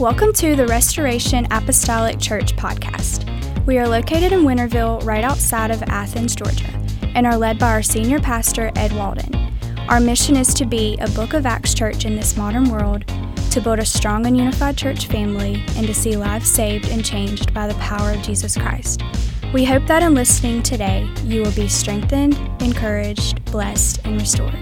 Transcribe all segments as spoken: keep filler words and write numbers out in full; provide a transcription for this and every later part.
Welcome to the Restoration Apostolic Church podcast. We are located in Winterville, right outside of Athens, Georgia, and are led by our senior pastor, Ed Walden. Our mission is to be a Book of Acts church in this modern world, to build a strong and unified church family, and to see lives saved and changed by the power of Jesus Christ. We hope that in listening today, you will be strengthened, encouraged, blessed, and restored.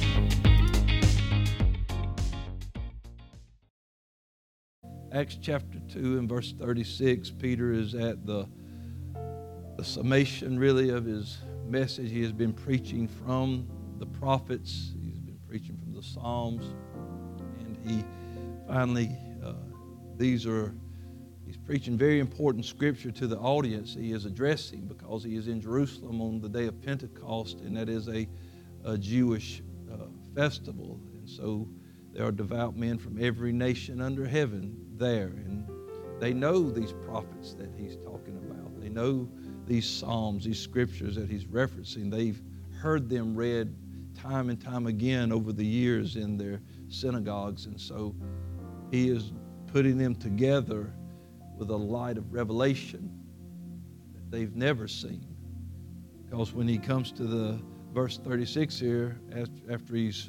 Acts chapter two and verse thirty-six, Peter is at the, the summation really of his message. He has been preaching from the prophets. He's been preaching from the Psalms. And he finally, uh, these are, he's preaching very important scripture to the audience he is addressing, because he is in Jerusalem on the day of Pentecost, and that is a, a Jewish uh, festival. And so there are devout men from every nation under heaven there, and they know these prophets that he's talking about. They know these psalms, these scriptures that he's referencing. They've heard them read time and time again over the years in their synagogues, and so he is putting them together with a light of revelation that they've never seen. Because when he comes to the verse thirty-six here, after he's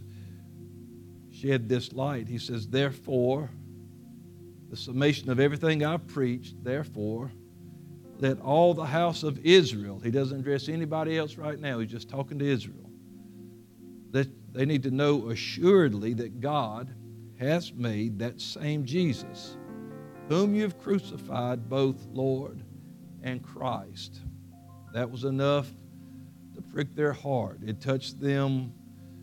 shed this light, he says, therefore, the summation of everything I've preached, therefore, let all the house of Israel, he doesn't address anybody else right now, he's just talking to Israel, that they need to know assuredly that God has made that same Jesus, whom you have crucified, both Lord and Christ. That was enough to prick their heart. It touched them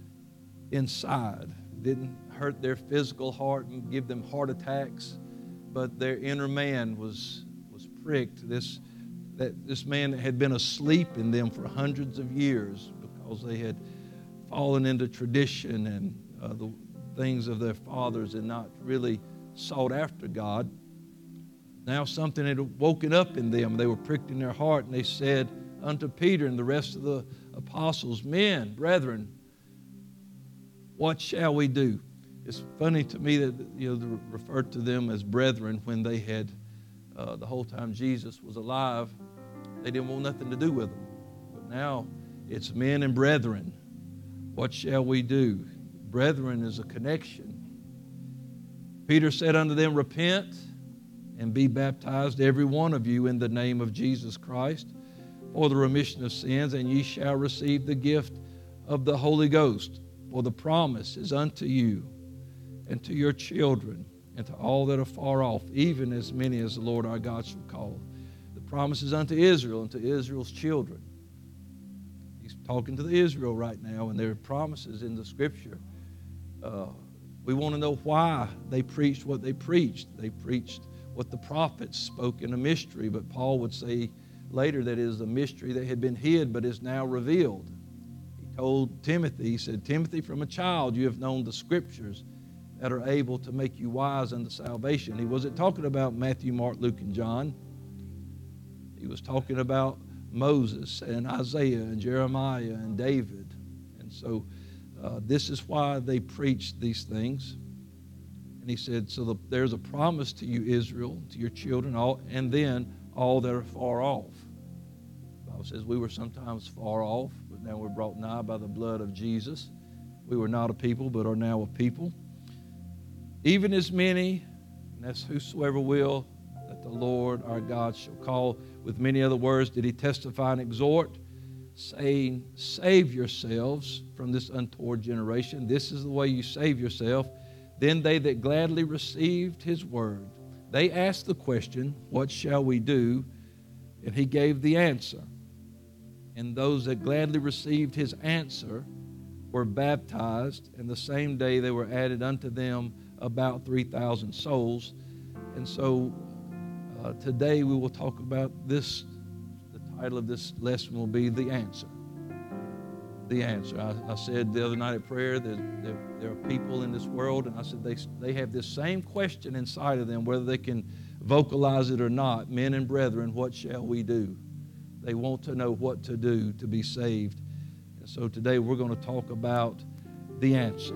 inside. It didn't hurt their physical heart and give them heart attacks, but their inner man was was pricked. This that this man had been asleep in them for hundreds of years because they had fallen into tradition and uh, the things of their fathers and not really sought after God. Now something had woken up in them. They were pricked in their heart, and they said unto Peter and the rest of the apostles, men, brethren, what shall we do? It's funny to me that, you know, they referred to them as brethren when they had, uh, the whole time Jesus was alive, they didn't want nothing to do with him. But now it's men and brethren. What shall we do? Brethren is a connection. Peter said unto them, repent and be baptized, every one of you, in the name of Jesus Christ, for the remission of sins, and ye shall receive the gift of the Holy Ghost. For the promise is unto you and to your children and to all that are far off, even as many as the Lord our God shall call. The promise is unto Israel and to Israel's children. He's talking to the Israel right now, and there are promises in the Scripture. Uh, we want to know why they preached what they preached. They preached what the prophets spoke in a mystery, but Paul would say later that it is a mystery that had been hid but is now revealed. Told Timothy, he said, Timothy, from a child you have known the Scriptures that are able to make you wise unto salvation. He wasn't talking about Matthew, Mark, Luke, and John. He was talking about Moses and Isaiah and Jeremiah and David. And so uh, this is why they preached these things. And he said, so the, there's a promise to you, Israel, to your children, all, and then all that are far off. The Bible says we were sometimes far off, but now we're brought nigh by the blood of Jesus. We were not a people, but are now a people. Even as many, and that's whosoever will, that the Lord our God shall call. With many other words did he testify and exhort, saying, save yourselves from this untoward generation. This is the way you save yourself. Then they that gladly received his word, they asked the question, what shall we do? And he gave the answer. And those that gladly received his answer were baptized, and the same day they were added unto them about three thousand souls. And so uh, today we will talk about this. The title of this lesson will be The Answer. The Answer. I, I said the other night at prayer that there, there are people in this world, and I said they, they have this same question inside of them, whether they can vocalize it or not. Men and brethren, what shall we do? They want to know what to do to be saved. And so today we're going to talk about the answer.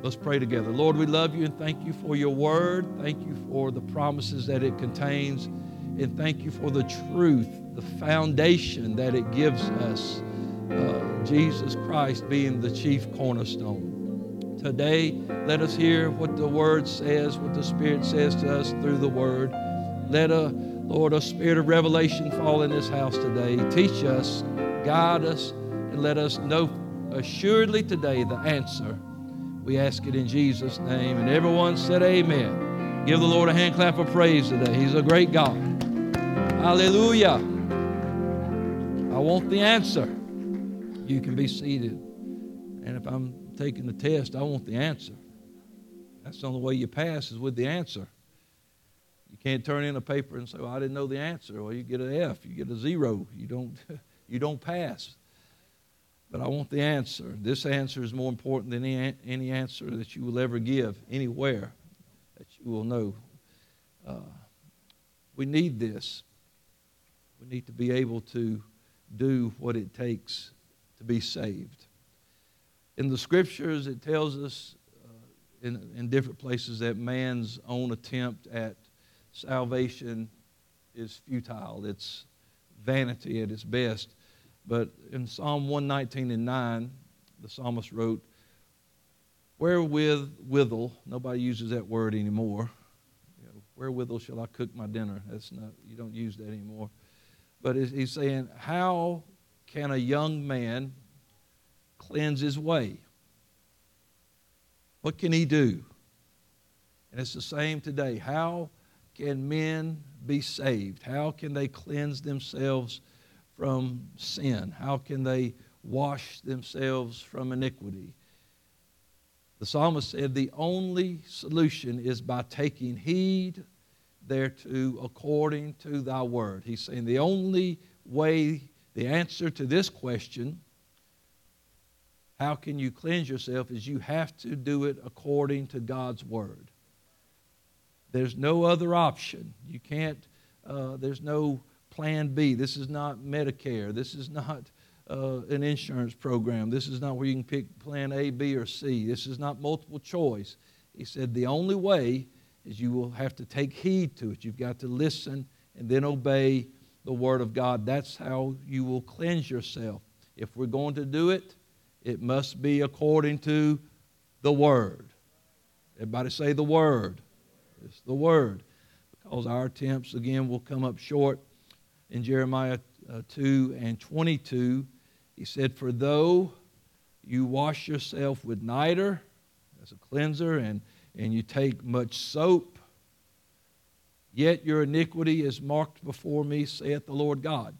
Let's pray together. Lord, we love you and thank you for your word. Thank you for the promises that it contains. And thank you for the truth, the foundation that it gives us. Uh, Jesus Christ being the chief cornerstone. Today, let us hear what the word says, what the Spirit says to us through the word. Let a, Lord, a spirit of revelation fall in this house today. Teach us, guide us, and let us know assuredly today the answer. We ask it in Jesus' name. And everyone said amen. Give the Lord a hand clap of praise today. He's a great God. Hallelujah. I want the answer. You can be seated. And if I'm taking the test, I want the answer. That's the only way you pass is with the answer. You can't turn in a paper and say, well, I didn't know the answer. Well, you get an F, you get a zero. You don't, you don't pass. But I want the answer. This answer is more important than any, any answer that you will ever give anywhere that you will know. Uh, we need this. We need to be able to do what it takes to be saved. In the Scriptures, it tells us uh, in, in different places that man's own attempt at salvation is futile. It's vanity at its best. But in Psalm one nineteen and nine, the psalmist wrote, wherewith withal, nobody uses that word anymore. You know, wherewithal shall I cook my dinner? That's not, you don't use that anymore. But he's saying, how can a young man cleanse his way? What can he do? And it's the same today. How can men be saved? How can they cleanse themselves from sin? How can they wash themselves from iniquity? The psalmist said the only solution is by taking heed thereto according to thy word. He's saying the only way, the answer to this question, how can you cleanse yourself, is you have to do it according to God's word. There's no other option. You can't, uh, there's no plan B. This is not Medicare. This is not uh, an insurance program. This is not where you can pick plan A, B, or C. This is not multiple choice. He said the only way is you will have to take heed to it. You've got to listen and then obey the Word of God. That's how you will cleanse yourself. If we're going to do it, it must be according to the Word. Everybody say the Word. It's the Word. Because our attempts, again, will come up short. In Jeremiah uh, two and twenty-two, he said, for though you wash yourself with niter, as a cleanser, and, and you take much soap, yet your iniquity is marked before me, saith the Lord God.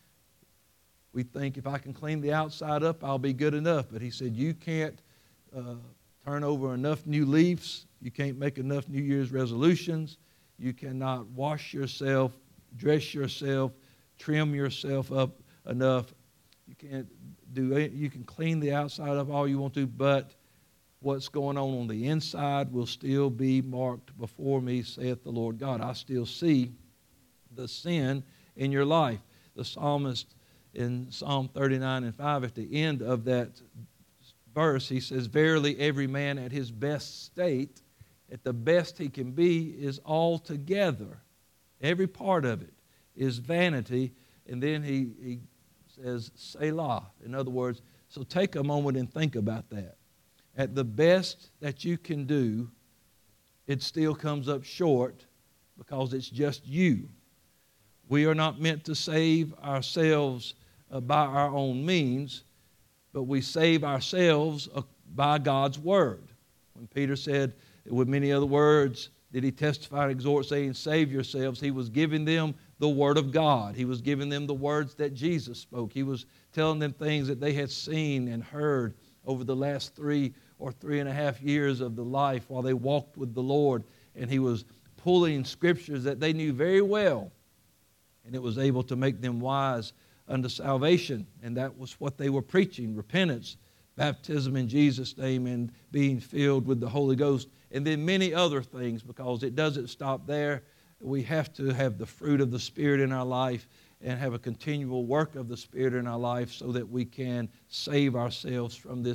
We think if I can clean the outside up, I'll be good enough. But he said, you can't uh, turn over enough new leaves. You can't make enough New Year's resolutions. You cannot wash yourself, dress yourself, trim yourself up enough. You can't do it. You can clean the outside up all you want to, but what's going on on the inside will still be marked before me, saith the Lord God. I still see the sin in your life. The psalmist in Psalm thirty-nine and five, at the end of that verse, he says, verily every man at his best state, at the best he can be, is altogether, every part of it, is vanity. And then he, he says, Selah. In other words, so take a moment and think about that. At the best that you can do, it still comes up short because it's just you. We are not meant to save ourselves uh, by our own means, but we save ourselves uh, by God's word. When Peter said, with many other words, did he testify and exhort, saying, save yourselves, he was giving them the word of God. He was giving them the words that Jesus spoke. He was telling them things that they had seen and heard over the last three or three and a half years of the life while they walked with the Lord. And he was pulling scriptures that they knew very well, and it was able to make them wise unto salvation. And that was what they were preaching: repentance, baptism in Jesus' name, and being filled with the Holy Ghost, and then many other things, because it doesn't stop there. We have to have the fruit of the Spirit in our life and have a continual work of the Spirit in our life so that we can save ourselves from this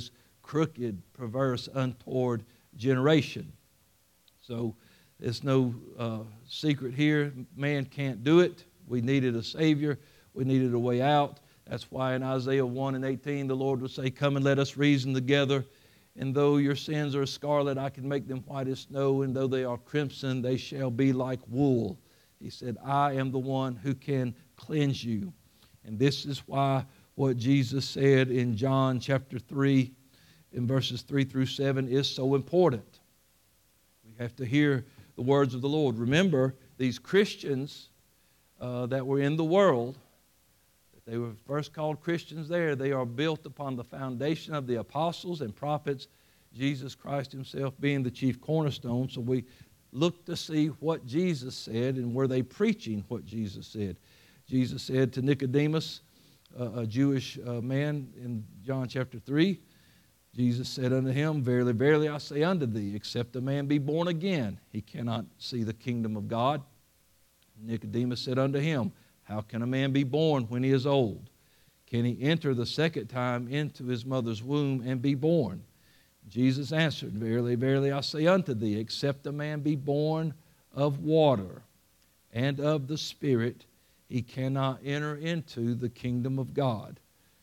crooked, perverse, untoward generation. So it's no uh, secret here. Man can't do it. We needed a Savior. We needed a way out. That's why in Isaiah one and eighteen, the Lord would say, come and let us reason together. And though your sins are as scarlet, I can make them white as snow. And though they are crimson, they shall be like wool. He said, I am the one who can cleanse you. And this is why what Jesus said in John chapter three, in verses three through seven, is so important. We have to hear the words of the Lord. Remember, these Christians uh, that were in the world, they were first called Christians there. They are built upon the foundation of the apostles and prophets, Jesus Christ himself being the chief cornerstone. So we look to see what Jesus said, and were they preaching what Jesus said. Jesus said to Nicodemus, uh, a Jewish uh, man in John chapter three, Jesus said unto him, verily, verily, I say unto thee, except a man be born again, he cannot see the kingdom of God. Nicodemus said unto him, how can a man be born when he is old? Can he enter the second time into his mother's womb and be born? Jesus answered, verily, verily, I say unto thee, except a man be born of water and of the Spirit, he cannot enter into the kingdom of God.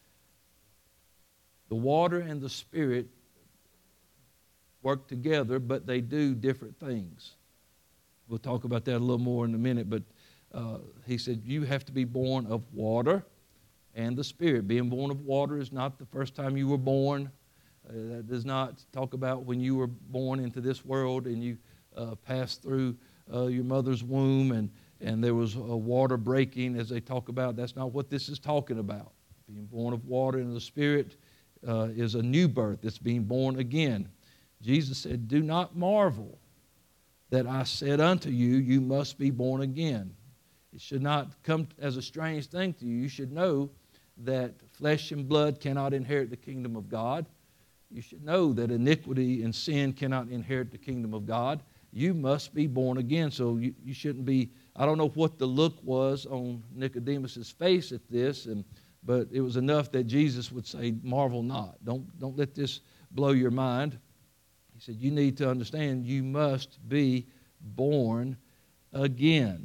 The water and the Spirit work together, but they do different things. We'll talk about that a little more in a minute, but uh, he said you have to be born of water and the Spirit. Being born of water is not the first time you were born. Uh, that does not talk about when you were born into this world and you uh, passed through uh, your mother's womb and, and there was a water breaking, as they talk about. That's not what this is talking about. Being born of water and the Spirit uh, is a new birth. It's being born again. Jesus said, do not marvel that I said unto you, you must be born again. It should not come as a strange thing to you. You should know that flesh and blood cannot inherit the kingdom of God. You should know that iniquity and sin cannot inherit the kingdom of God. You must be born again. So you, you shouldn't be, I don't know what the look was on Nicodemus's face at this, and but it was enough that Jesus would say, marvel not. Don't, don't let this blow your mind. He said, you need to understand you must be born again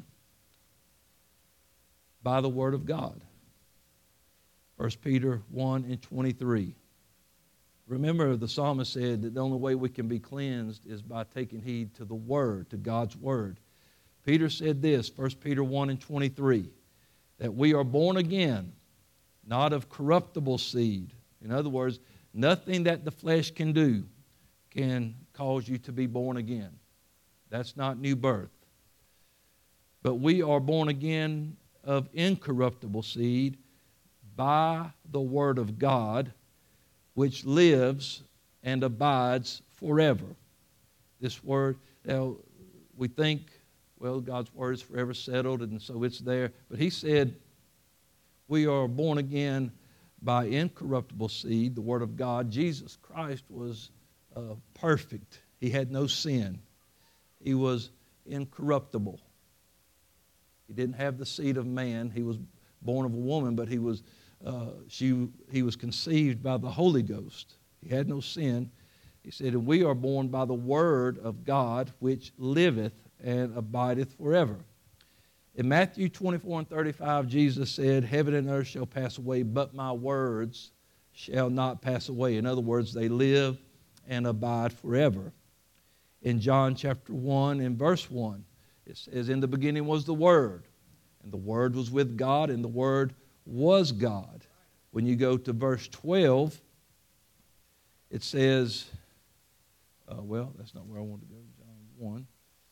by the word of God. First Peter one and twenty-three. Remember, the psalmist said that the only way we can be cleansed is by taking heed to the word, to God's word. Peter said this, First Peter one and twenty-three, that we are born again, not of corruptible seed. In other words, nothing that the flesh can do can cause you to be born again. That's not new birth. But we are born again of incorruptible seed by the word of God, which lives and abides forever. This word, now we think, well, God's word is forever settled, and so it's there. But he said, we are born again by incorruptible seed, the word of God. Jesus Christ was uh, perfect. He had no sin. He was incorruptible. He didn't have the seed of man. He was born of a woman, but he was uh, she he was conceived by the Holy Ghost. He had no sin. He said, and we are born by the word of God, which liveth and abideth forever. In Matthew twenty-four and thirty-five, Jesus said, heaven and earth shall pass away, but my words shall not pass away. In other words, they live and abide forever. In John chapter one and verse one, it says, in the beginning was the Word, and the Word was with God, and the Word was God. When you go to verse twelve, it says, uh, well, that's not where I want to go, John one.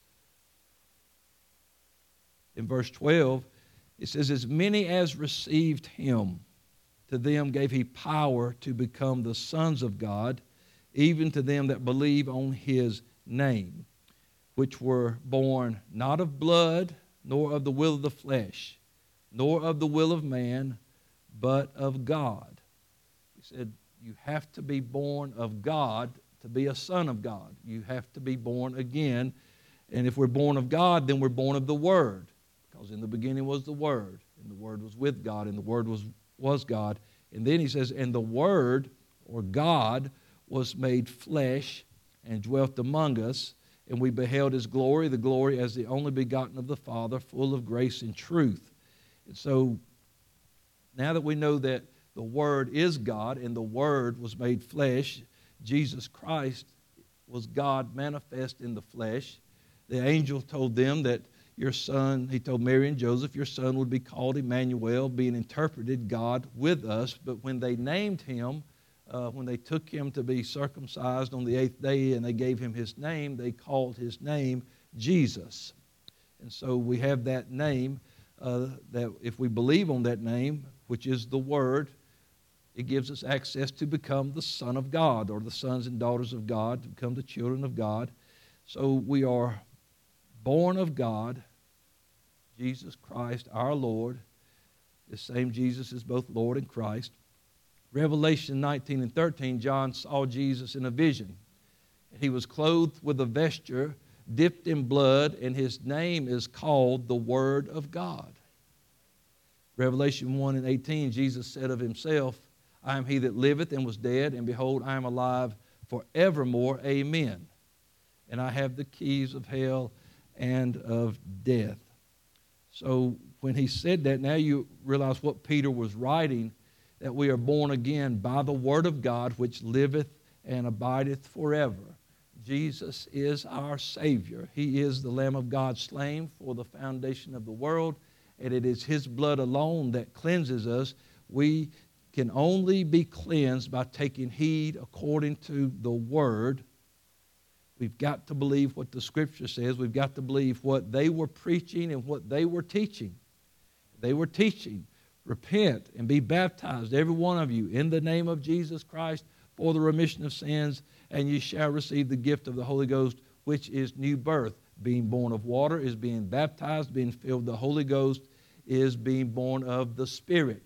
In verse twelve, it says, as many as received him, to them gave he power to become the sons of God, even to them that believe on his name, which were born not of blood, nor of the will of the flesh, nor of the will of man, but of God. He said, you have to be born of God to be a son of God. You have to be born again. And if we're born of God, then we're born of the Word. Because in the beginning was the Word, and the Word was with God, and the Word was, was God. And then he says, and the Word, or God, was made flesh and dwelt among us, and we beheld his glory, the glory as the only begotten of the Father, full of grace and truth. And so now that we know that the Word is God and the Word was made flesh, Jesus Christ was God manifest in the flesh. The angel told them that your son, he told Mary and Joseph, your son would be called Emmanuel, being interpreted God with us. But when they named him, uh, when they took him to be circumcised on the eighth day and they gave him his name, they called his name Jesus. And so we have that name, uh, that if we believe on that name, which is the Word, it gives us access to become the Son of God, or the sons and daughters of God, to become the children of God. So we are born of God, Jesus Christ, our Lord. The same Jesus is both Lord and Christ. Revelation nineteen and thirteen, John saw Jesus in a vision. He was clothed with a vesture dipped in blood, and his name is called the Word of God. Revelation one and eighteen, Jesus said of himself, I am he that liveth and was dead, and behold, I am alive forevermore. Amen. And I have the keys of hell and of death. So when he said that, now you realize what Peter was writing, that we are born again by the Word of God, which liveth and abideth forever. Jesus is our Savior. He is the Lamb of God slain for the foundation of the world, and it is his blood alone that cleanses us. We can only be cleansed by taking heed according to the Word. We've got to believe what the Scripture says. We've got to believe what they were preaching and what they were teaching. They were teaching, repent and be baptized, every one of you, in the name of Jesus Christ for the remission of sins, and you shall receive the gift of the Holy Ghost, which is new birth. Being born of water is being baptized. Being filled with the Holy Ghost is being born of the Spirit.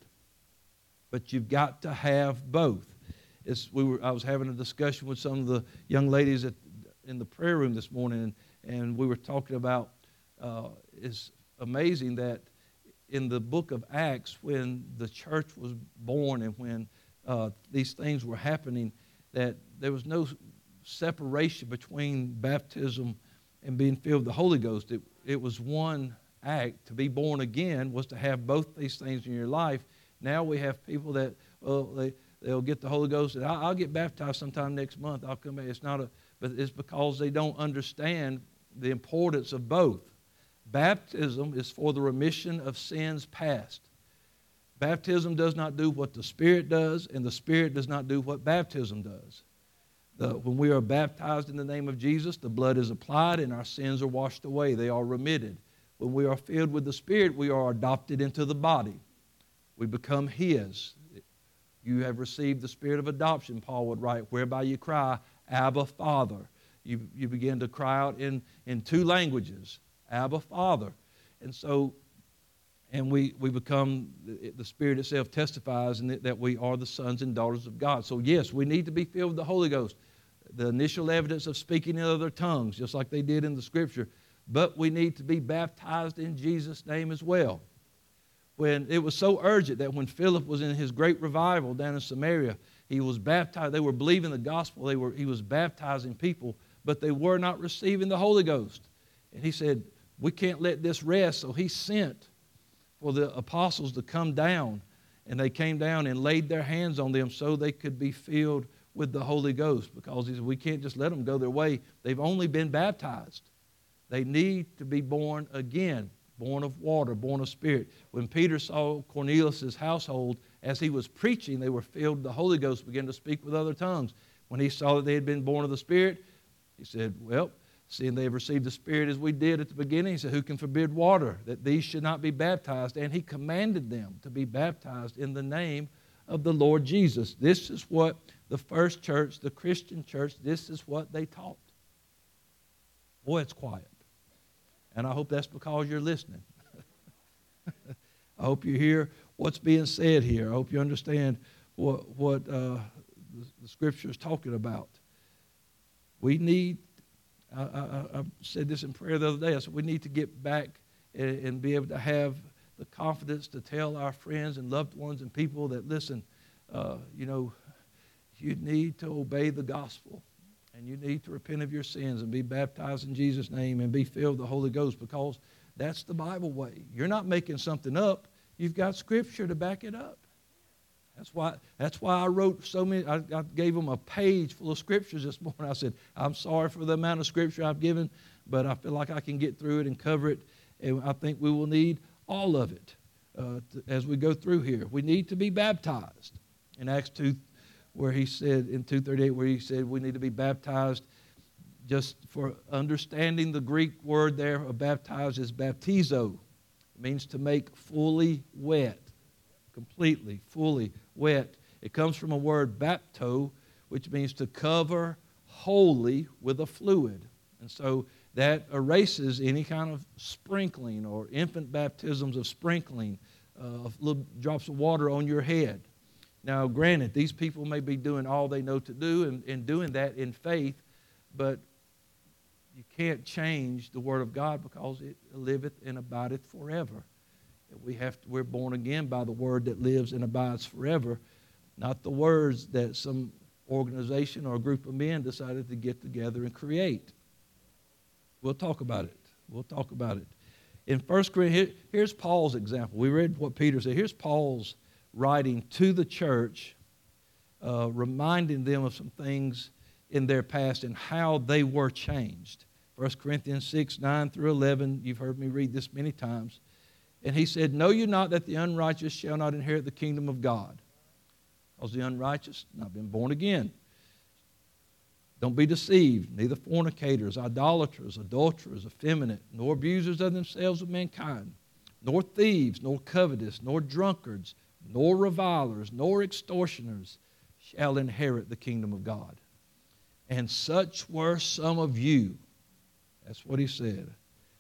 But you've got to have both. It's, we were, I was having a discussion with some of the young ladies at, in the prayer room this morning, and, and we were talking about, uh, it's amazing that in the book of Acts, when the church was born and when uh, these things were happening, that there was no separation between baptism and being filled with the Holy Ghost. It, it was one act. To be born again was to have both these things in your life. Now we have people that, well, they, they'll get the Holy Ghost, and I'll, I'll get baptized sometime next month. I'll come back. It's not a, but it's because they don't understand the importance of both. Baptism is for the remission of sins past. Baptism does not do what the Spirit does, and the Spirit does not do what baptism does. The, when we are baptized in the name of Jesus, the blood is applied and our sins are washed away. They are remitted. When we are filled with the Spirit, we are adopted into the body. We become His. You have received the spirit of adoption, Paul would write, whereby you cry, Abba, Father. You, you begin to cry out in, in two languages, Abba, Father. And so, and we, we become, the Spirit itself testifies in it that we are the sons and daughters of God. So yes, we need to be filled with the Holy Ghost. The initial evidence of speaking in other tongues, just like they did in the Scripture. But we need to be baptized in Jesus' name as well. When it was so urgent that when Philip was in his great revival down in Samaria, he was baptized. They were believing the gospel. They were, he was baptizing people, but they were not receiving the Holy Ghost. And he said, we can't let this rest. So he sent for the apostles to come down, and they came down and laid their hands on them so they could be filled with the Holy Ghost, because he said, we can't just let them go their way. They've only been baptized. They need to be born again. Born of water, born of Spirit. When Peter saw Cornelius' household, as he was preaching, they were filled with the Holy Ghost, began to speak with other tongues. When he saw that they had been born of the Spirit, he said, well, seeing they have received the Spirit as we did at the beginning, he said, who can forbid water, that these should not be baptized? And he commanded them to be baptized in the name of the Lord Jesus. This is what the first church, the Christian church, this is what they taught. Boy, it's quiet. And I hope that's because you're listening. I hope you hear what's being said here. I hope you understand what, what uh, the, the Scripture is talking about. We need, I, I, I said this in prayer the other day, I said we need to get back and, and be able to have the confidence to tell our friends and loved ones and people that, listen, uh, you know, you need to obey the gospel. And you need to repent of your sins and be baptized in Jesus' name and be filled with the Holy Ghost, because that's the Bible way. You're not making something up. You've got Scripture to back it up. That's why, that's why I wrote so many. I, I gave them a page full of Scriptures this morning. I said, I'm sorry for the amount of Scripture I've given, but I feel like I can get through it and cover it. And I think we will need all of it uh, to, as we go through here. We need to be baptized. In Acts two, where he said, in two thirty-eight, where he said we need to be baptized, just for understanding the Greek word there of baptized is baptizo. It means to make fully wet, completely, fully wet. It comes from a word bapto, which means to cover wholly with a fluid. And so that erases any kind of sprinkling or infant baptisms of sprinkling uh, of little drops of water on your head. Now, granted, these people may be doing all they know to do and, and doing that in faith, but you can't change the Word of God because it liveth and abideth forever. We have to, we're born again by the Word that lives and abides forever, not the words that some organization or a group of men decided to get together and create. We'll talk about it. We'll talk about it. In First Corinthians, here, here's Paul's example. We read what Peter said. Here's Paul's writing to the church, uh, reminding them of some things in their past and how they were changed. First Corinthians six, nine through eleven, you've heard me read this many times. And he said, know you not that the unrighteous shall not inherit the kingdom of God? Because the unrighteous not been born again. Don't be deceived, neither fornicators, idolaters, adulterers, effeminate, nor abusers of themselves of mankind, nor thieves, nor covetous, nor drunkards, nor revilers, nor extortioners shall inherit the kingdom of God. And such were some of you. That's what he said.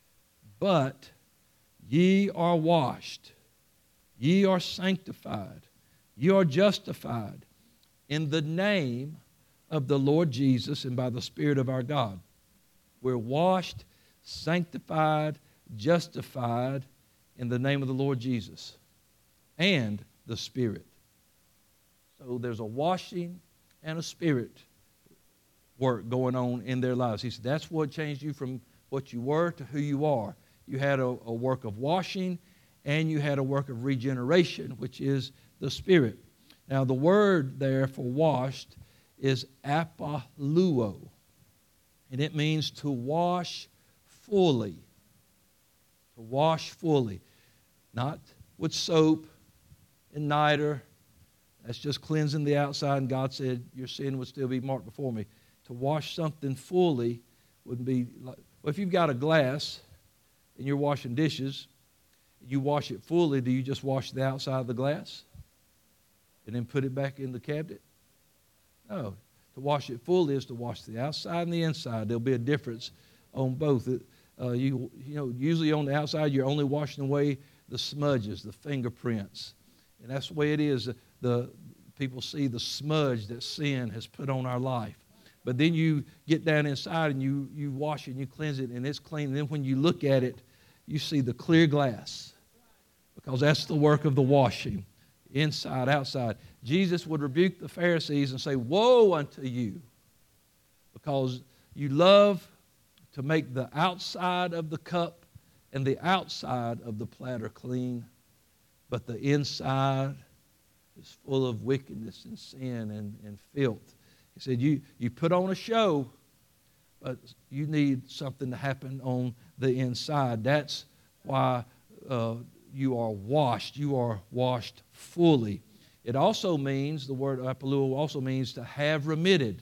But ye are washed, ye are sanctified, ye are justified in the name of the Lord Jesus and by the Spirit of our God. We're washed, sanctified, justified in the name of the Lord Jesus and the Spirit. So there's a washing and a Spirit work going on in their lives. He said that's what changed you from what you were to who you are. You had a, a work of washing and you had a work of regeneration, which is the Spirit. Now the word there for washed is apaluo, and it means to wash fully. To wash fully. Not with soap and niter. That's just cleansing the outside, and God said your sin would still be marked before me. To wash something fully would be like, well, if you've got a glass and you're washing dishes, you wash it fully, do you just wash the outside of the glass and then put it back in the cabinet? No. To wash it fully is to wash the outside and the inside. There'll be a difference on both. Uh, you, you know, usually on the outside, you're only washing away the smudges, the fingerprints. And that's the way it is. The, the people see the smudge that sin has put on our life. But then you get down inside and you, you wash it and you cleanse it and it's clean. And then when you look at it, you see the clear glass, because that's the work of the washing, inside, outside. Jesus would rebuke the Pharisees and say, woe unto you, because you love to make the outside of the cup and the outside of the platter clean, but the inside is full of wickedness and sin and, and filth. He said, you, you put on a show, but you need something to happen on the inside. That's why uh, you are washed. You are washed fully. It also means, the word apaluo also means to have remitted.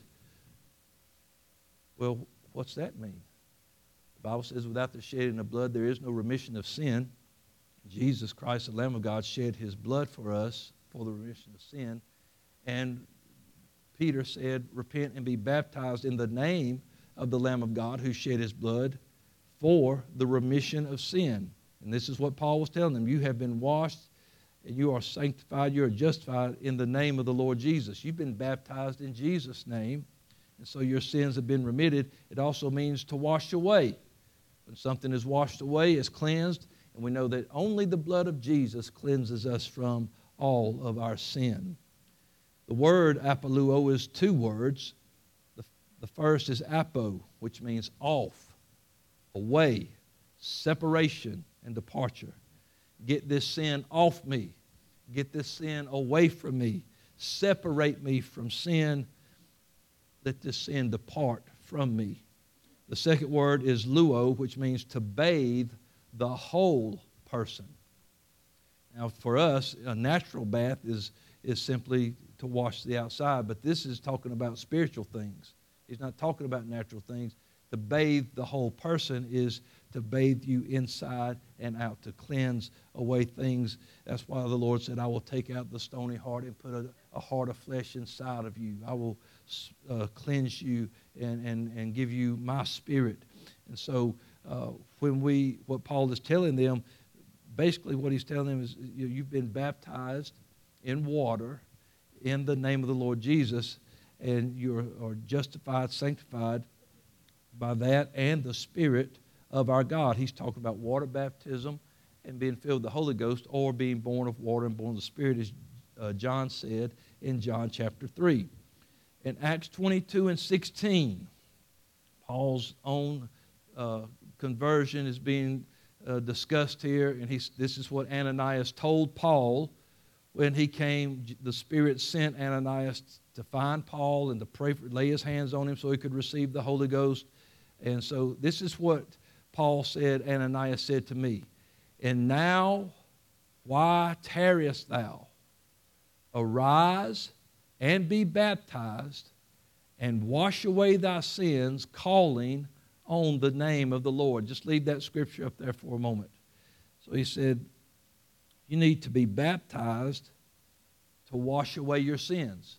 Well, what's that mean? The Bible says, without the shedding of blood, there is no remission of sin. Jesus Christ, the Lamb of God, shed his blood for us for the remission of sin. And Peter said, repent and be baptized in the name of the Lamb of God who shed his blood for the remission of sin. And this is what Paul was telling them. You have been washed and you are sanctified, you are justified in the name of the Lord Jesus. You've been baptized in Jesus' name, and so your sins have been remitted. It also means to wash away. When something is washed away, it's cleansed, and we know that only the blood of Jesus cleanses us from all of our sin. The word apoluo is two words. The, the first is apo, which means off, away, separation, and departure. Get this sin off me. Get this sin away from me. Separate me from sin. Let this sin depart from me. The second word is luo, which means to bathe the whole person. Now, for us, a natural bath is, is simply to wash the outside, but this is talking about spiritual things. He's not talking about natural things. To bathe the whole person is to bathe you inside and out, to cleanse away things. That's why the Lord said, I will take out the stony heart and put a, a heart of flesh inside of you. I will uh, cleanse you and, and, and give you my spirit. And so uh, when we, what Paul is telling them, basically what he's telling them is, you know, you've been baptized in water in the name of the Lord Jesus, and you are justified, sanctified by that and the Spirit of our God. He's talking about water baptism and being filled with the Holy Ghost, or being born of water and born of the Spirit, as uh, John said in John chapter three. In Acts twenty-two and sixteen, Paul's own uh, conversion is being uh, discussed here, and he's, this is what Ananias told Paul when he came. The Spirit sent Ananias to find Paul and to pray for, lay his hands on him so he could receive the Holy Ghost. And so this is what Paul said, Ananias said to me, and now why tarriest thou? Arise and be baptized and wash away thy sins, calling on the name of the Lord. Just leave that scripture up there for a moment. So he said, you need to be baptized to wash away your sins.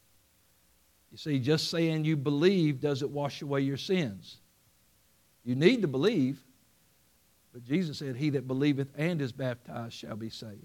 You see, just saying you believe doesn't wash away your sins. You need to believe, but Jesus said, he that believeth and is baptized shall be saved.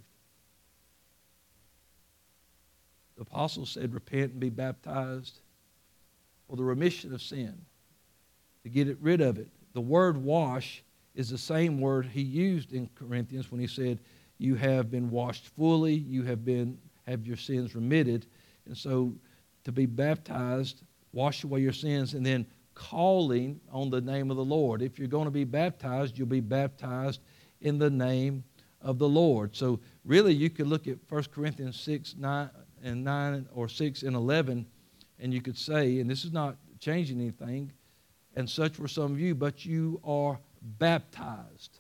The apostles said, repent and be baptized for the remission of sin, to get it rid of it. The word wash is the same word he used in Corinthians when he said, you have been washed fully, you have been have your sins remitted. And so to be baptized, wash away your sins, and then calling on the name of the Lord. If you're going to be baptized, you'll be baptized in the name of the Lord. So really you could look at First Corinthians six, nine, and nine, or six and eleven, and you could say, and this is not changing anything, and such were some of you, but you are baptized.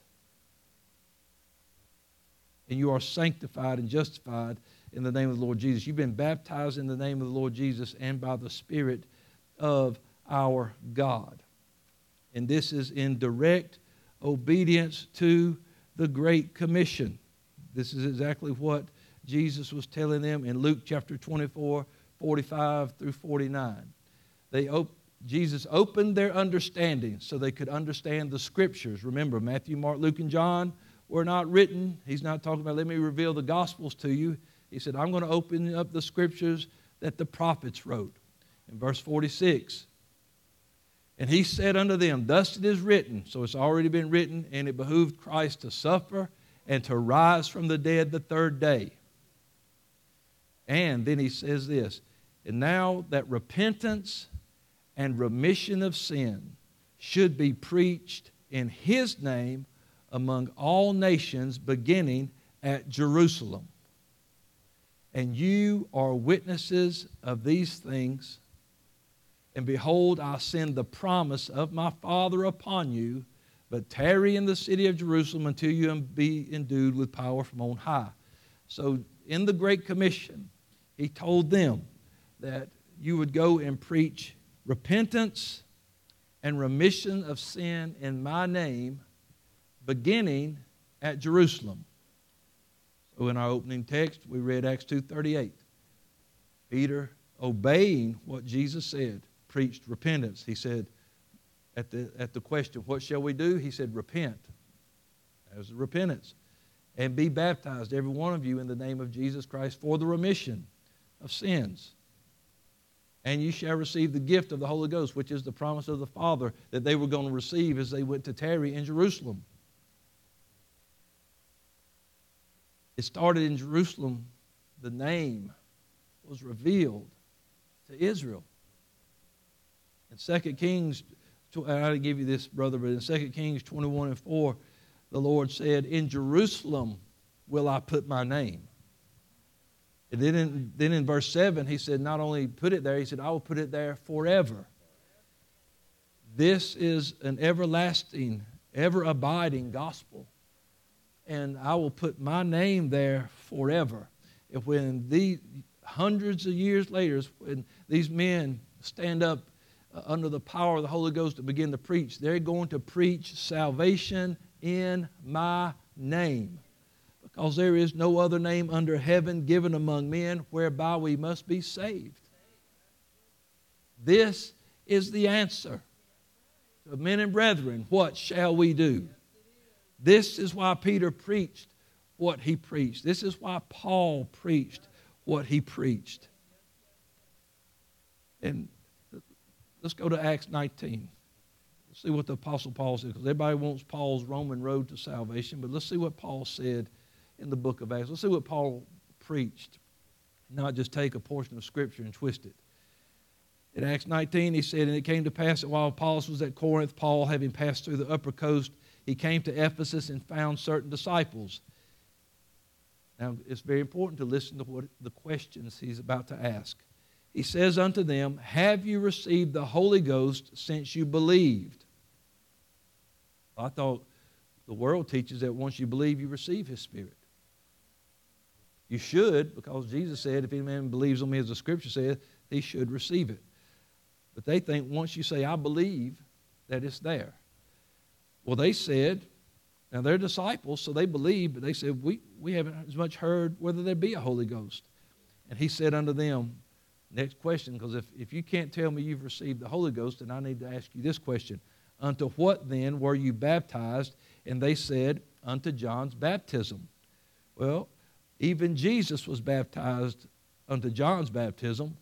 And you are sanctified and justified in the name of the Lord Jesus. You've been baptized in the name of the Lord Jesus and by the Spirit of our God. And this is in direct obedience to the Great Commission. This is exactly what Jesus was telling them in Luke chapter twenty-four, forty-five through forty-nine. They op- Jesus opened their understanding so they could understand the Scriptures. Remember, Matthew, Mark, Luke, and John were not written. He's not talking about, let me reveal the Gospels to you. He said, I'm going to open up the Scriptures that the prophets wrote. In verse forty-six, and he said unto them, thus it is written, so it's already been written, and it behooved Christ to suffer and to rise from the dead the third day. And then he says this, and now that repentance and remission of sin should be preached in his name among all nations, beginning at Jerusalem. And you are witnesses of these things. And behold, I send the promise of my Father upon you, but tarry in the city of Jerusalem until you be endued with power from on high. So in the Great Commission, he told them that you would go and preach repentance and remission of sin in my name, beginning at Jerusalem. So in our opening text, we read Acts two thirty-eight. Peter, obeying what Jesus said, preached repentance. He said, at the, at the question, what shall we do? He said, repent. That was repentance. And be baptized, every one of you, in the name of Jesus Christ for the remission of sins. And you shall receive the gift of the Holy Ghost, which is the promise of the Father that they were going to receive as they went to tarry in Jerusalem. It started in Jerusalem, the name was revealed to Israel. In Second Kings, I didn't give you this, brother, but in Second Kings twenty-one and four, the Lord said, in Jerusalem will I put my name. And then in, then in verse seven, he said, not only put it there, he said, I will put it there forever. This is an everlasting, ever-abiding gospel. And I will put my name there forever. And when the hundreds of years later, when these men stand up uh, under the power of the Holy Ghost to begin to preach, they're going to preach salvation in my name. Because there is no other name under heaven given among men whereby we must be saved. This is the answer. So men and brethren, what shall we do? This is why Peter preached what he preached. This is why Paul preached what he preached. And let's go to Acts nineteen. Let's see what the Apostle Paul said, because everybody wants Paul's Roman road to salvation, but let's see what Paul said in the book of Acts. Let's see what Paul preached, not just take a portion of Scripture and twist it. In Acts nineteen, he said, and it came to pass that while Apollos was at Corinth, Paul, having passed through the upper coast, he came to Ephesus and found certain disciples. Now, it's very important to listen to what the questions he's about to ask. He says unto them, have you received the Holy Ghost since you believed? I thought the world teaches that once you believe, you receive His Spirit. You should, because Jesus said, if any man believes on me, as the Scripture says, he should receive it. But they think once you say, I believe, that it's there. Well, they said, now they're disciples, so they believe, but they said, we, we haven't as much heard whether there be a Holy Ghost. And he said unto them, next question, because if, if you can't tell me you've received the Holy Ghost, then I need to ask you this question. Unto what then were you baptized? And they said, unto John's baptism. Well, even Jesus was baptized unto John's baptism.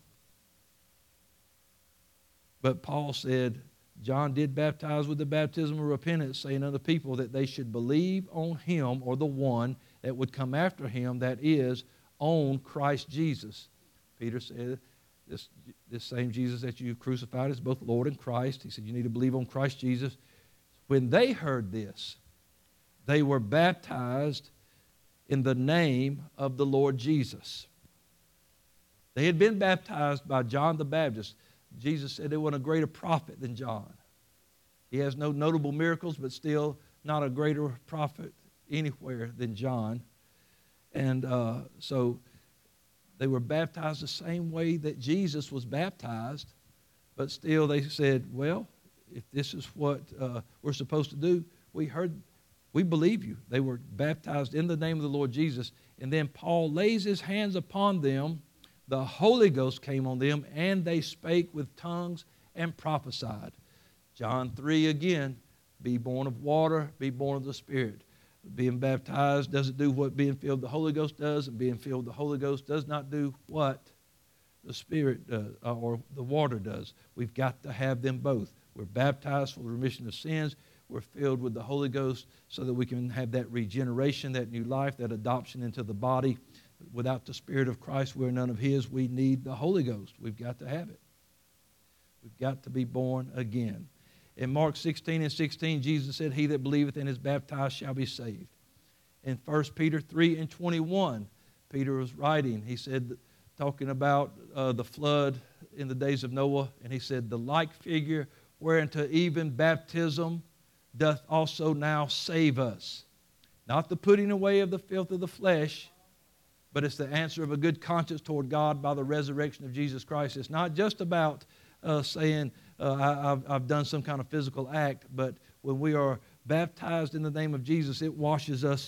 But Paul said, John did baptize with the baptism of repentance, saying unto the people that they should believe on him, or the one that would come after him, that is, on Christ Jesus. Peter said, this, this same Jesus that you crucified is both Lord and Christ. He said, you need to believe on Christ Jesus. When they heard this, they were baptized in the name of the Lord Jesus. They had been baptized by John the Baptist. Jesus said there wasn't a greater prophet than John. He has no notable miracles, but still not a greater prophet anywhere than John. And uh, so they were baptized the same way that Jesus was baptized, but still they said, well, if this is what uh, we're supposed to do, we heard, we believe you. They were baptized in the name of the Lord Jesus. And then Paul lays his hands upon them. The Holy Ghost came on them, and they spake with tongues and prophesied. John three again, be born of water, be born of the Spirit. Being baptized doesn't do what being filled with the Holy Ghost does, and being filled with the Holy Ghost does not do what the Spirit does, or the water does. We've got to have them both. We're baptized for the remission of sins. We're filled with the Holy Ghost so that we can have that regeneration, that new life, that adoption into the body. Without the Spirit of Christ, we're none of His. We need the Holy Ghost. We've got to have it. We've got to be born again. In Mark sixteen and sixteen, Jesus said, he that believeth and is baptized shall be saved. In First Peter three and twenty-one, Peter was writing. He said, talking about uh, the flood in the days of Noah, and he said, the like figure whereunto even baptism doth also now save us. Not the putting away of the filth of the flesh, but it's the answer of a good conscience toward God by the resurrection of Jesus Christ. It's not just about uh, saying, uh, I, I've, I've done some kind of physical act, but when we are baptized in the name of Jesus, it washes us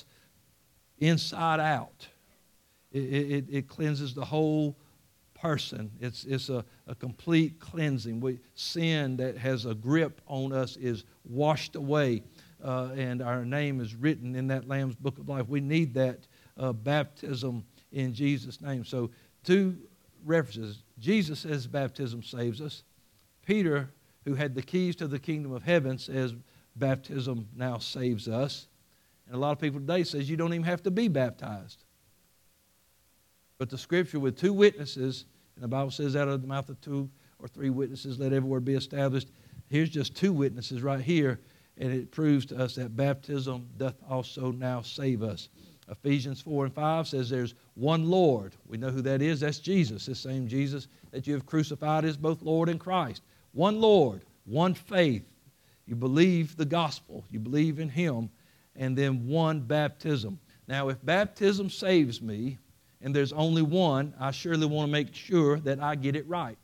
inside out. It, it, it cleanses the whole person. It's, it's a, a complete cleansing. We, sin that has a grip on us is washed away, uh, and our name is written in that Lamb's Book of Life. We need that uh, baptism in Jesus' name. So two references. Jesus says baptism saves us. Peter, who had the keys to the kingdom of heaven, says baptism now saves us. And a lot of people today says you don't even have to be baptized. But the Scripture with two witnesses And the Bible says, out of the mouth of two or three witnesses, let every word be established. Here's just two witnesses right here, and it proves to us that baptism doth also now save us. Ephesians four and five says there's one Lord. We know who that is. That's Jesus. This same Jesus that you have crucified is both Lord and Christ. One Lord, one faith. You believe the gospel. You believe in Him. And then one baptism. Now, if baptism saves me, and there's only one, I surely want to make sure that I get it right.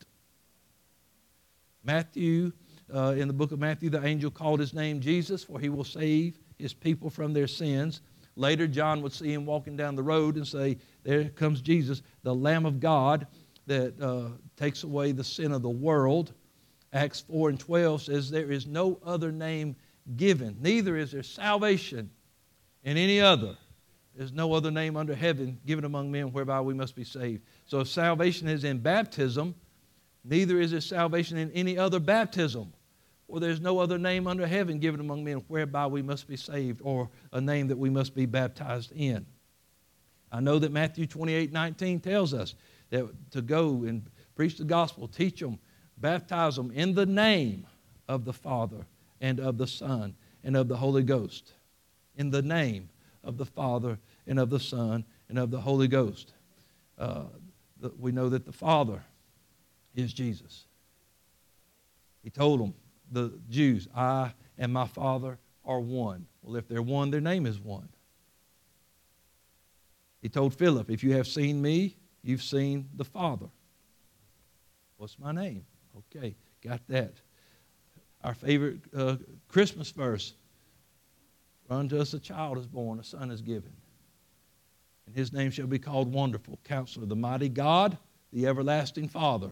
Matthew, uh, in the book of Matthew, the angel called His name Jesus, for He will save His people from their sins. Later, John would see Him walking down the road and say, there comes Jesus, the Lamb of God that uh, takes away the sin of the world. Acts four and twelve says, there is no other name given, neither is there salvation in any other. There's no other name under heaven given among men whereby we must be saved. So if salvation is in baptism, neither is there salvation in any other baptism. Or there's no other name under heaven given among men whereby we must be saved, or a name that we must be baptized in. I know that Matthew twenty-eight nineteen tells us that to go and preach the gospel, teach them, baptize them in the name of the Father and of the Son and of the Holy Ghost. In the name of the Father and of the Son and of the Holy Ghost. Uh, the, we know that the Father is Jesus. He told them, the Jews, I and my Father are one. Well, if they're one, their name is one. He told Philip, if you have seen me, you've seen the Father. What's my name? Okay, got that. Our favorite uh, Christmas verse. For unto us a child is born, a son is given. And His name shall be called Wonderful, Counselor, the Mighty God, the Everlasting Father.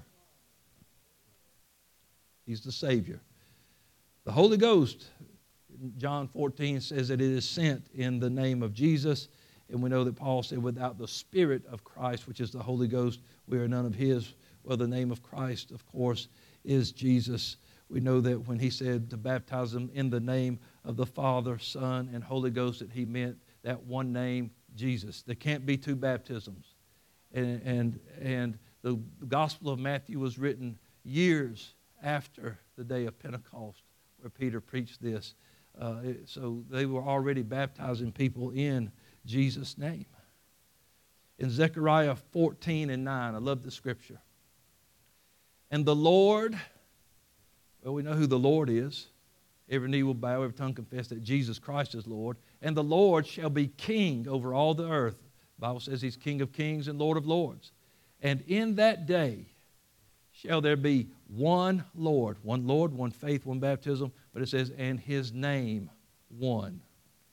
He's the Savior. The Holy Ghost, John fourteen says that it is sent in the name of Jesus. And we know that Paul said, without the Spirit of Christ, which is the Holy Ghost, we are none of His. Well, the name of Christ, of course, is Jesus. We know that when He said to baptize them in the name of the Father, Son, and Holy Ghost, that He meant that one name, Jesus. There can't be two baptisms. And, and, and the Gospel of Matthew was written years after the day of Pentecost, where Peter preached this. Uh, it, so they were already baptizing people in Jesus' name. In Zechariah fourteen and nine, I love the scripture. And the Lord, well, we know who the Lord is. Every knee will bow, every tongue confess that Jesus Christ is Lord. And the Lord shall be king over all the earth. The Bible says He's King of kings and Lord of lords. And in that day shall there be one Lord, one Lord, one faith, one baptism. But it says, and His name one.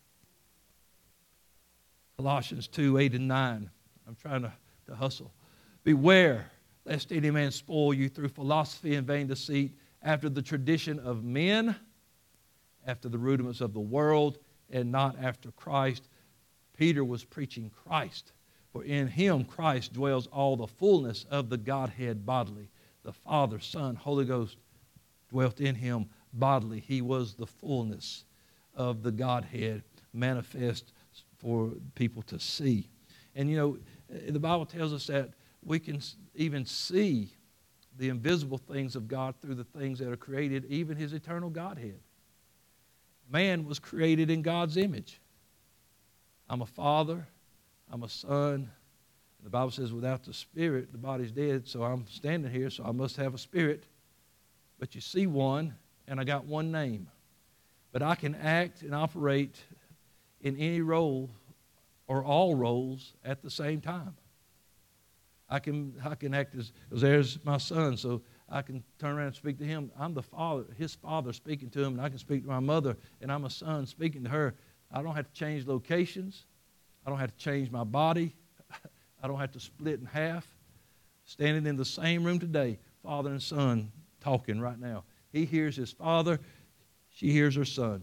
Colossians two, eight and nine. I'm trying to, to hustle. Beware, lest any man spoil you through philosophy and vain deceit, after the tradition of men, after the rudiments of the world, and not after Christ. Peter was preaching Christ. For in Him, Christ, dwells all the fullness of the Godhead bodily. The Father, Son, Holy Ghost dwelt in Him bodily. He was the fullness of the Godhead manifest for people to see. And you know, the Bible tells us that we can even see the invisible things of God through the things that are created, even His eternal Godhead. Man was created in God's image. I'm a father. I'm a son. The Bible says without the Spirit, the body's dead. So I'm standing here, so I must have a spirit. But you see one, and I got one name. But I can act and operate in any role or all roles at the same time. I can, I can act as, as there's my son, so I can turn around and speak to him. I'm the father, his father speaking to him, and I can speak to my mother, and I'm a son speaking to her. I don't have to change locations. I don't have to change my body. I don't have to split in half. Standing in the same room today, father and son talking right now. He hears his father. She hears her son.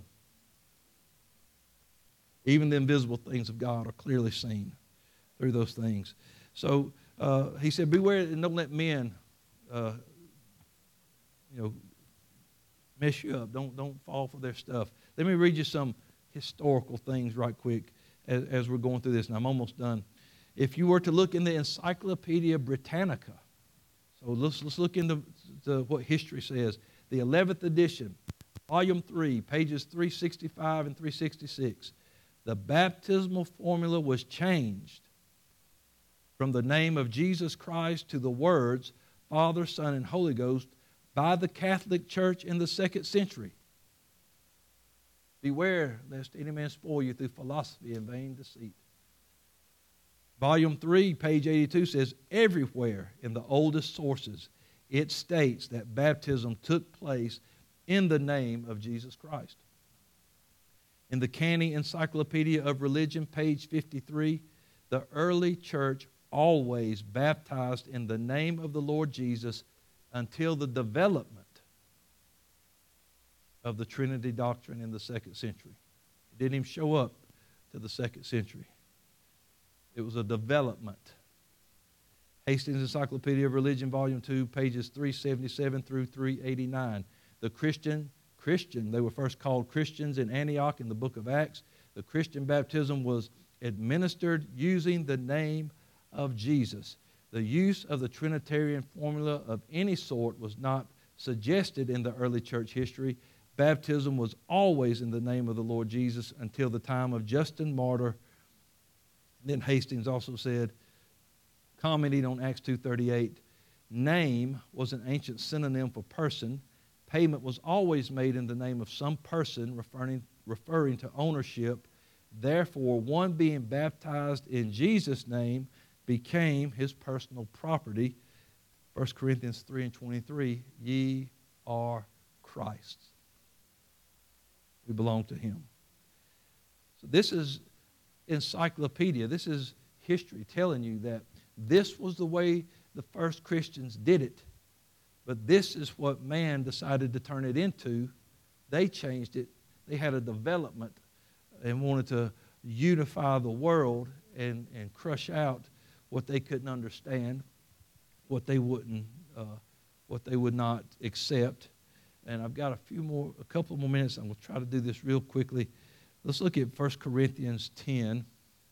Even the invisible things of God are clearly seen through those things. So uh, he said, beware and don't let men, uh, you know, mess you up. Don't, don't fall for their stuff. Let me read you some historical things right quick as, as we're going through this, and I'm almost done. If you were to look in the Encyclopedia Britannica, So let's, let's look into to what history says. The eleventh edition, volume three, pages three sixty-five and three sixty-six. The baptismal formula was changed from the name of Jesus Christ to the words Father, Son, and Holy Ghost by the Catholic Church in the second century. Beware lest any man spoil you through philosophy and vain deceit. Volume three, page eighty-two says, everywhere in the oldest sources it states that baptism took place in the name of Jesus Christ. In the Canny Encyclopedia of Religion, page fifty-three, the early church always baptized in the name of the Lord Jesus until the development of the Trinity doctrine in the second century. It didn't even show up to the second century. It was a development. Hastings Encyclopedia of Religion, Volume two, pages three seventy-seven through three eighty-nine. The Christian, Christian, they were first called Christians in Antioch in the book of Acts. The Christian baptism was administered using the name of Jesus. The use of the Trinitarian formula of any sort was not suggested in the early church history. Baptism was always in the name of the Lord Jesus until the time of Justin Martyr. Then Hastings also said, commenting on Acts two thirty-eight, name was an ancient synonym for person. Payment was always made in the name of some person, referring, referring to ownership. Therefore, one being baptized in Jesus' name became his personal property. First Corinthians three and twenty-three, ye are Christ's. We belong to him. So this is encyclopedia. This is history telling you that this was the way the first Christians did it. But this is what man decided to turn it into. They changed it. They had a development and wanted to unify the world and, and crush out what they couldn't understand, what they wouldn't, uh, what they would not accept. And I've got a few more, a couple more minutes. I'm going to try to do this real quickly. Let's look at First Corinthians ten,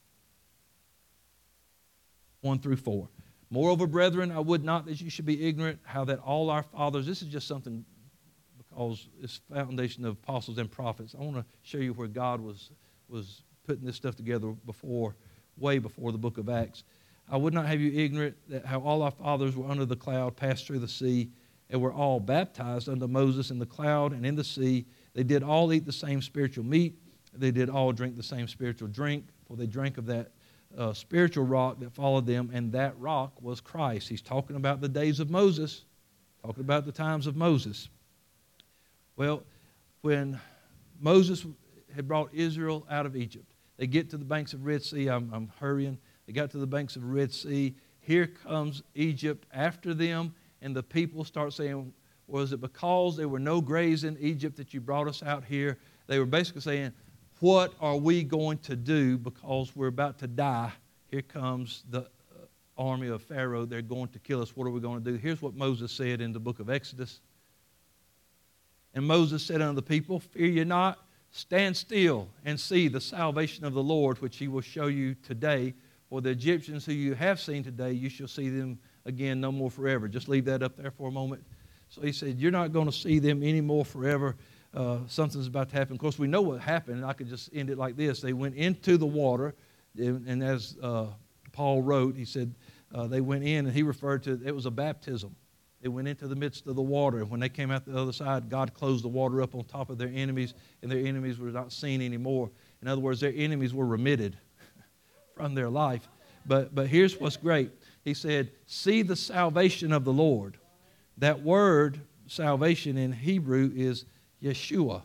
one through four. Moreover, brethren, I would not that you should be ignorant how that all our fathers, this is just something because it's foundation of apostles and prophets. I want to show you where God was, was putting this stuff together before, way before the book of Acts. I would not have you ignorant that how all our fathers were under the cloud, passed through the sea, and were all baptized unto Moses in the cloud and in the sea. They did all eat the same spiritual meat. They did all drink the same spiritual drink, for they drank of that uh, spiritual rock that followed them, and that rock was Christ. He's talking about the days of Moses, talking about the times of Moses. Well, when Moses had brought Israel out of Egypt, they get to the banks of Red Sea. I'm, I'm hurrying. They got to the banks of Red Sea. Here comes Egypt after them, and the people start saying, was it because there were no graves in Egypt that you brought us out here? They were basically saying, what are we going to do because we're about to die? Here comes the army of Pharaoh. They're going to kill us. What are we going to do? Here's what Moses said in the book of Exodus. And Moses said unto the people, fear ye not, stand still and see the salvation of the Lord, which he will show you today. For the Egyptians who you have seen today, you shall see them again no more forever. Just leave that up there for a moment. So he said, you're not going to see them anymore forever. Uh, something's about to happen. Of course, we know what happened, and I could just end it like this. They went into the water, and, and as uh, Paul wrote, he said uh, they went in, and he referred to it was a baptism. They went into the midst of the water, and when they came out the other side, God closed the water up on top of their enemies, and their enemies were not seen anymore. In other words, their enemies were remitted from their life. But, but here's what's great. He said, see the salvation of the Lord. That word, salvation in Hebrew, is Yeshua.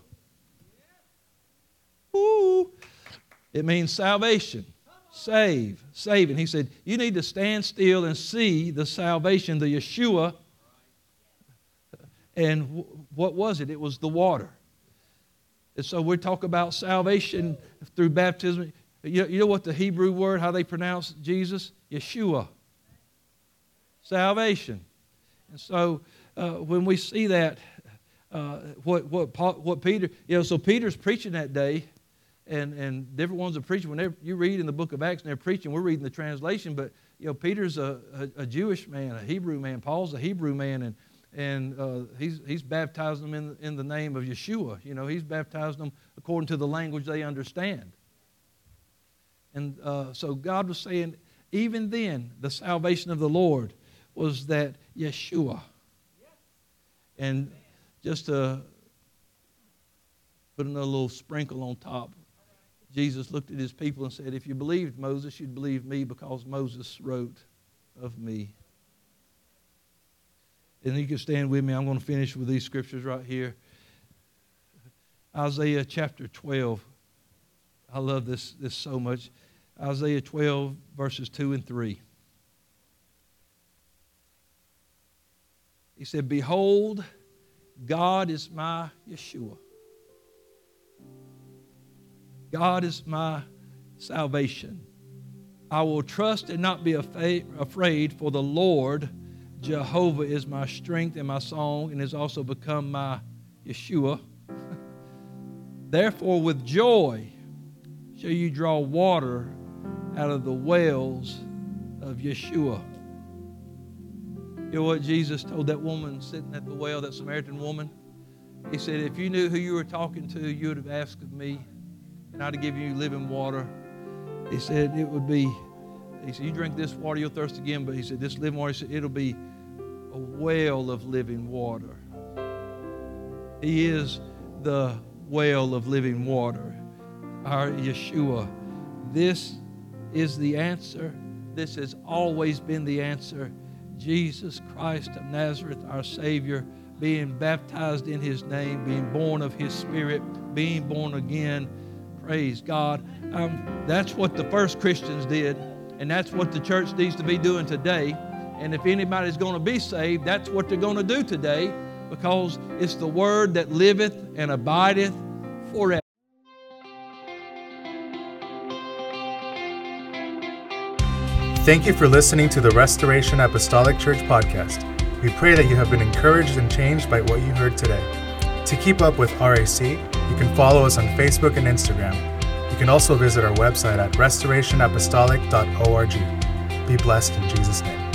Woo! It means salvation, save, save. And he said, you need to stand still and see the salvation, the Yeshua. And w- what was it? It was the water. And so we talk about salvation through baptism. You, you know what the Hebrew word, how they pronounce Jesus? Yeshua. Salvation. And so uh, when we see that, uh, what what Paul, what Peter, you know, so Peter's preaching that day, and, and different ones are preaching. Whenever you read in the book of Acts and they're preaching, we're reading the translation, but you know, Peter's a, a, a Jewish man, a Hebrew man. Paul's a Hebrew man, and and uh, he's he's baptizing them in in the name of Yeshua. You know, he's baptizing them according to the language they understand. And uh, so God was saying, even then, the salvation of the Lord was that Yeshua. And just to put another little sprinkle on top, Jesus looked at his people and said, if you believed Moses, you'd believe me because Moses wrote of me. And you can stand with me. I'm going to finish with these scriptures right here. Isaiah chapter twelve. I love this, this so much. Isaiah twelve, verses two and three. He said, behold, God is my Yeshua. God is my salvation. I will trust and not be afraid, for the Lord Jehovah is my strength and my song, and has also become my Yeshua. Therefore, with joy shall you draw water out of the wells of Yeshua. You know what Jesus told that woman sitting at the well, that Samaritan woman? He said, if you knew who you were talking to, you would have asked of me, and I'd have given you living water. He said, it would be, he said, you drink this water, you'll thirst again. But he said, this living water, he said, it'll be a well of living water. He is the well of living water, our Yeshua. This is the answer. This has always been the answer. Jesus Christ of Nazareth, our Savior, being baptized in his name, being born of his Spirit, being born again. Praise God. Um, that's what the first Christians did, and that's what the church needs to be doing today. And if anybody's going to be saved, that's what they're going to do today, because it's the word that liveth and abideth forever. Thank you for listening to the Restoration Apostolic Church podcast. We pray that you have been encouraged and changed by what you heard today. To keep up with R A C, you can follow us on Facebook and Instagram. You can also visit our website at restoration apostolic dot org. Be blessed in Jesus' name.